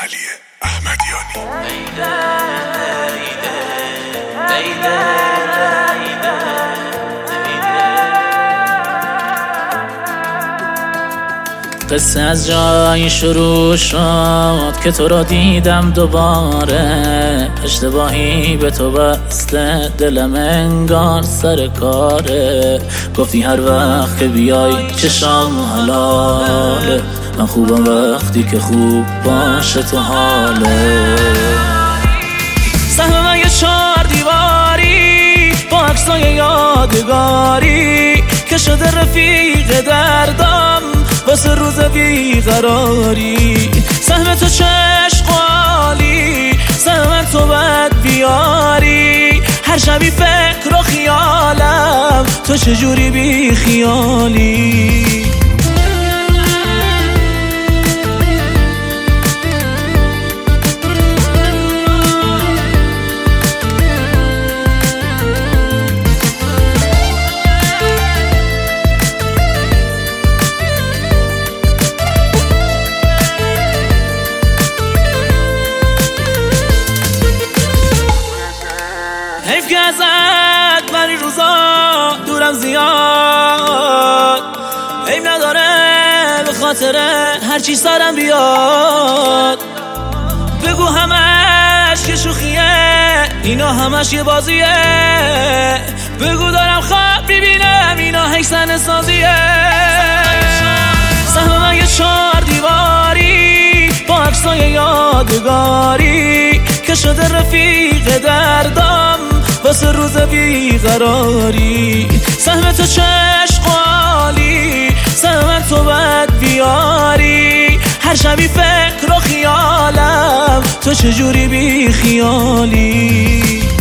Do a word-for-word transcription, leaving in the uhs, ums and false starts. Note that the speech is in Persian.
علی احمدیانی. قصه از جایی شروع شد که تو را دیدم دوباره، اشتباهی به تو بسته دلم انگار سر کاره. گفتی هر وقت که بیای چشام حلاله، من خوبم وقتی که خوب باشه تو حاله. سهم من یه چار دیواری با عکسای یادگاری که شده رفیق دردم واسه روز بیقراری. سهم تو چشق عالی، سهم تو بد بیاری، هر شبی فکر و خیالم تو چجوری بی خیالی. حیف که ازت من این روزا دورم زیاد، حیف نداره به خاطر هرچی سرم بیاد. بگو همش که شوخیه، اینا همش یه بازیه. بگو دارم خواب میبینم، اینا هیسن سازیه. سهم من یه چار دیواری با عکسای یادگاری که شده رفیق دردم واسه روز بیقراری. سهم تو چشق عالی، سهم تو بد بیاری، هر شبی فکر و خیالم تو چجوری بی خیالی.